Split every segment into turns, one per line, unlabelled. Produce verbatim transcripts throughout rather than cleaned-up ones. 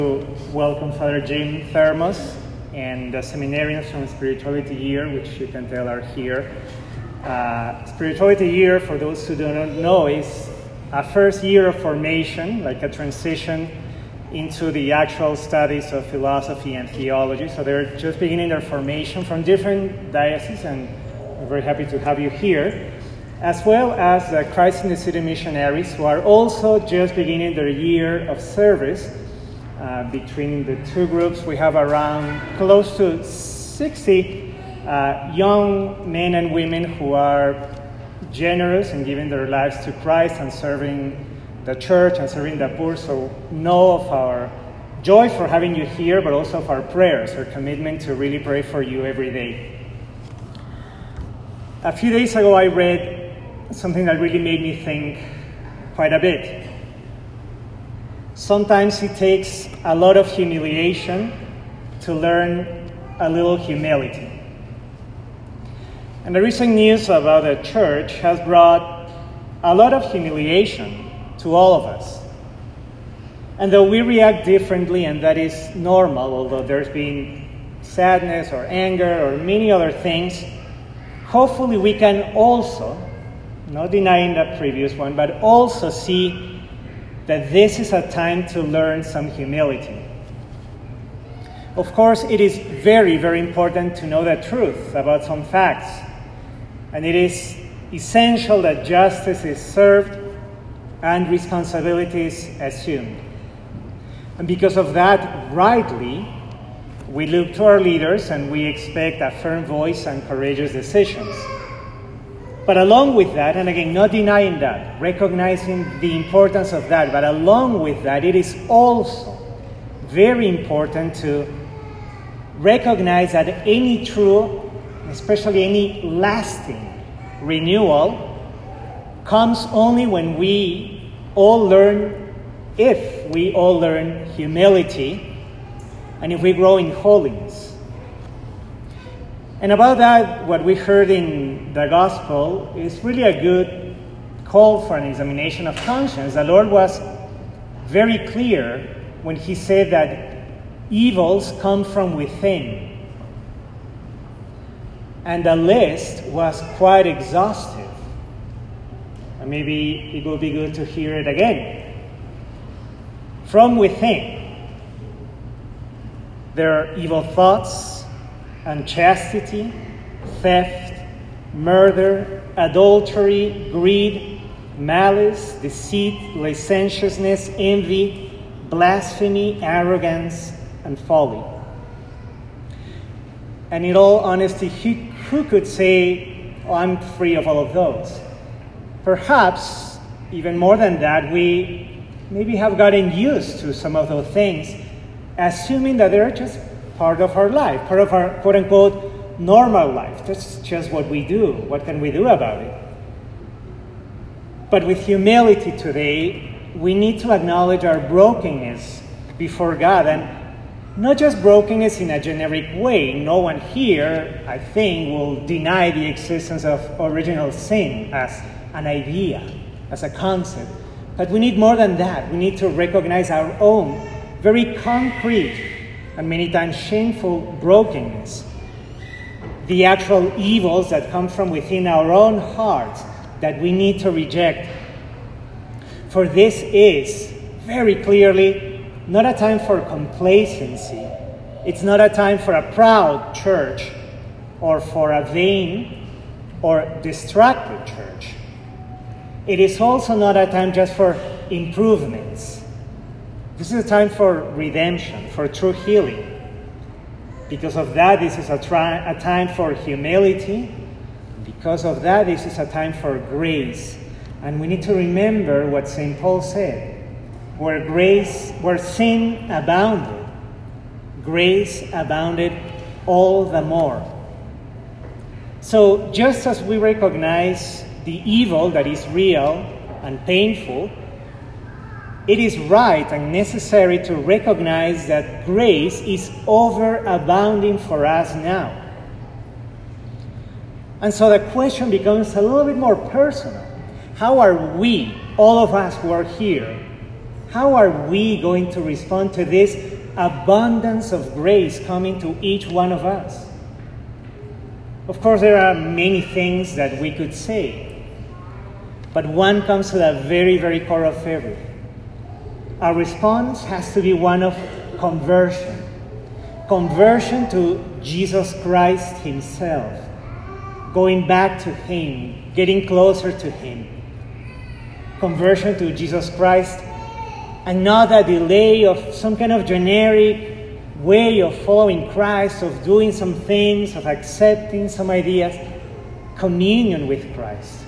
Welcome Father Jim Thermos and the seminarians from Spirituality Year, which you can tell are here. Uh, Spirituality Year, for those who do not know, is a first year of formation, like a transition into the actual studies of philosophy and theology. So they're just beginning their formation from different dioceses, and we're very happy to have you here, as well as the Christ in the City missionaries, who are also just beginning their year of service. Uh, between the two groups, we have around close to sixty uh, young men and women who are generous in giving their lives to Christ and serving the church and serving the poor. So know of our joy for having you here, but also of our prayers, our commitment to really pray for you every day. A few days ago, I read something that really made me think quite a bit. Sometimes it takes a lot of humiliation to learn a little humility. And the recent news about the church has brought a lot of humiliation to all of us. And though we react differently, and that is normal, although there's been sadness or anger or many other things, hopefully we can also, not denying the previous one, but also see that this is a time to learn some humility. Of course, it is very, very important to know the truth about some facts. And it is essential that justice is served and responsibilities assumed. And because of that, rightly, we look to our leaders and we expect a firm voice and courageous decisions. But along with that, and again, not denying that, recognizing the importance of that, but along with that, it is also very important to recognize that any true, especially any lasting renewal, comes only when we all learn, if we all learn humility, and if we grow in holiness. And about that, what we heard in the gospel is really a good call for an examination of conscience. The Lord was very clear when he said that evils come from within. And the list was quite exhaustive. And maybe it will be good to hear it again. From within, there are evil thoughts, unchastity, theft, murder, adultery, greed, malice, deceit, licentiousness, envy, blasphemy, arrogance, and folly. And in all honesty, who, who could say, oh, I'm free of all of those? Perhaps, even more than that, we maybe have gotten used to some of those things, assuming that they're just part of our life, part of our quote-unquote normal life. That's just what we do. What can we do about it? But with humility today, we need to acknowledge our brokenness before God, and not just brokenness in a generic way. No one here, I think, will deny the existence of original sin as an idea, as a concept. But we need more than that. We need to recognize our own very concrete and many times shameful brokenness, the actual evils that come from within our own hearts that we need to reject. For this is very clearly not a time for complacency. It's not a time for a proud church or for a vain or distracted church. It is also not a time just for improvements. This is a time for redemption, for true healing. Because of that, this is a, tri- a time for humility. Because of that, this is a time for grace. And we need to remember what Saint Paul said. Where grace, where sin abounded, grace abounded all the more. So just as we recognize the evil that is real and painful, it is right and necessary to recognize that grace is overabounding for us now. And so the question becomes a little bit more personal. How are we, all of us who are here, How are we going to respond to this abundance of grace coming to each one of us? Of course, there are many things that we could say, but one comes to the very, very core of everything. Our response has to be one of conversion. Conversion to Jesus Christ himself. Going back to him, getting closer to him. Conversion to Jesus Christ, and not a delay of some kind of generic way of following Christ, of doing some things, of accepting some ideas. Communion with Christ.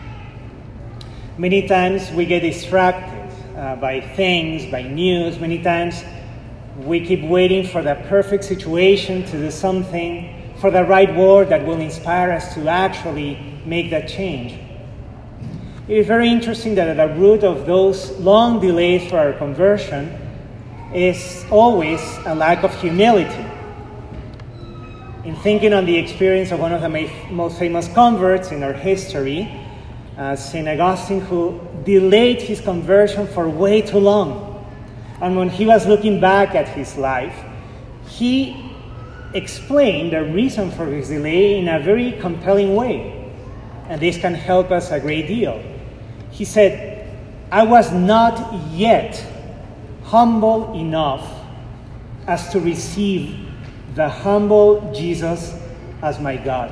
Many times we get distracted uh, by things, by news. Many times we keep waiting for the perfect situation to do something, for the right word that will inspire us to actually make that change. It is very interesting that at the root of those long delays for our conversion is always a lack of humility. In thinking on the experience of one of the ma- most famous converts in our history, uh, Saint Augustine, who delayed his conversion for way too long. And when he was looking back at his life, he explained the reason for his delay in a very compelling way. And this can help us a great deal. He said, "I was not yet humble enough as to receive the humble Jesus as my God."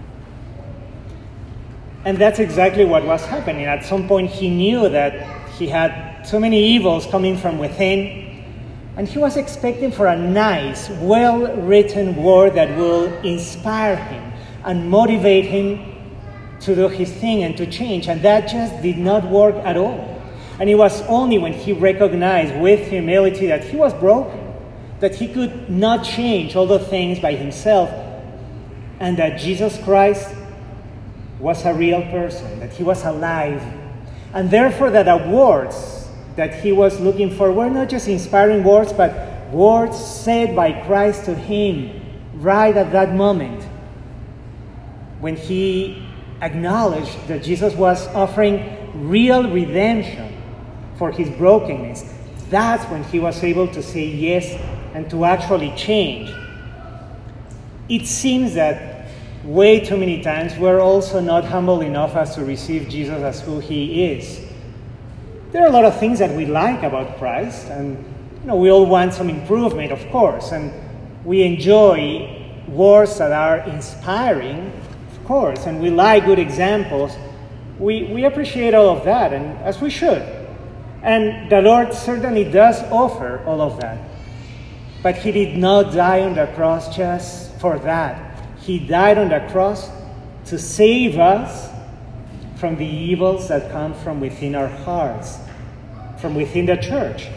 And that's exactly what was happening. At some point, he knew that he had so many evils coming from within, and he was expecting for a nice, well-written word that will inspire him and motivate him to do his thing and to change. And that just did not work at all. And it was only when he recognized with humility that he was broken, that he could not change all the things by himself, and that Jesus Christ was a real person, that he was alive. And therefore that the words that he was looking for were not just inspiring words, but words said by Christ to him right at that moment, when he acknowledged that Jesus was offering real redemption for his brokenness. That's when he was able to say yes and to actually change. It seems that way too many times we're also not humble enough as to receive Jesus as who he is. There are a lot of things that we like about Christ, and you know, we all want some improvement, of course, and we enjoy words that are inspiring, of course, and we like good examples. We, we appreciate all of that, and as we should. And the Lord certainly does offer all of that. But he did not die on the cross just for that. He died on the cross to save us from the evils that come from within our hearts, from within the church.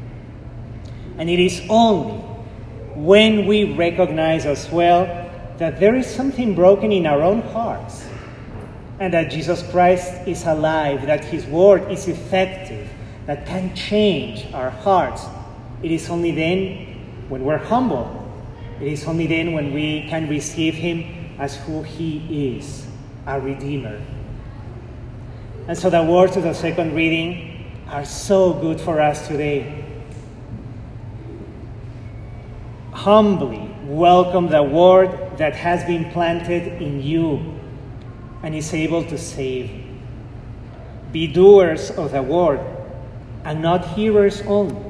And it is only when we recognize as well that there is something broken in our own hearts, and that Jesus Christ is alive, that his word is effective, that can change our hearts. It is only then when we're humble. It is only then when we can receive him as who he is, our Redeemer. And so the words of the second reading are so good for us today. Humbly welcome the word that has been planted in you and is able to save. Be doers of the word and not hearers only.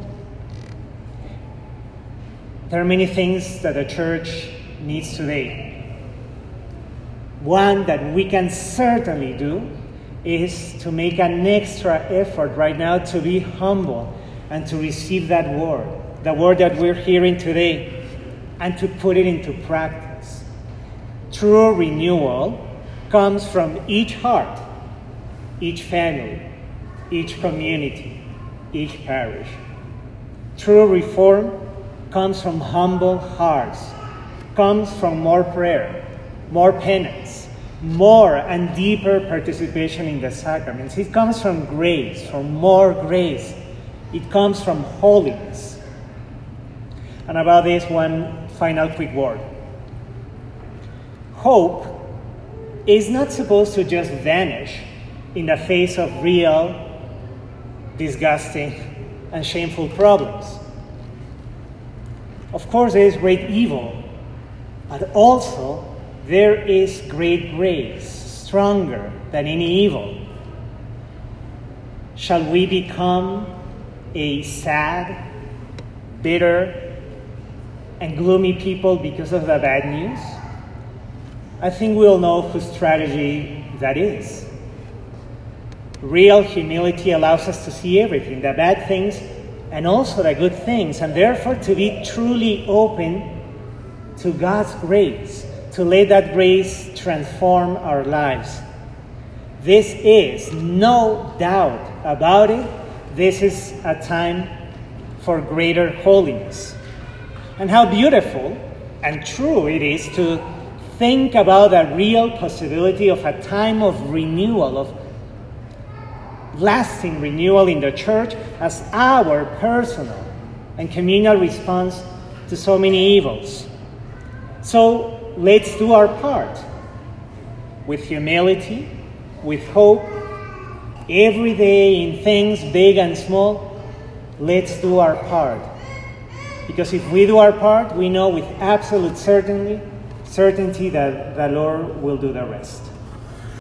There are many things that the church needs today. One that we can certainly do is to make an extra effort right now to be humble and to receive that word, the word that we're hearing today, and to put it into practice. True renewal comes from each heart, each family, each community, each parish. True reform comes from humble hearts, comes from more prayer, more penance, more and deeper participation in the sacraments. It comes from grace, from more grace. It comes from holiness. And about this, one final quick word. Hope is not supposed to just vanish in the face of real, disgusting, and shameful problems. Of course, there is great evil, but also there is great grace, stronger than any evil. Shall we become a sad, bitter, and gloomy people because of the bad news? I think we all know whose strategy that is. Real humility allows us to see everything, the bad things and also the good things, and therefore to be truly open to God's grace, to let that grace transform our lives. This is, no doubt about it, this is a time for greater holiness. And how beautiful and true it is to think about the real possibility of a time of renewal, of lasting renewal in the church as our personal and communal response to so many evils. So let's do our part with humility, with hope, every day in things big and small. Let's do our part. Because if we do our part, we know with absolute certainty, certainty that the Lord will do the rest.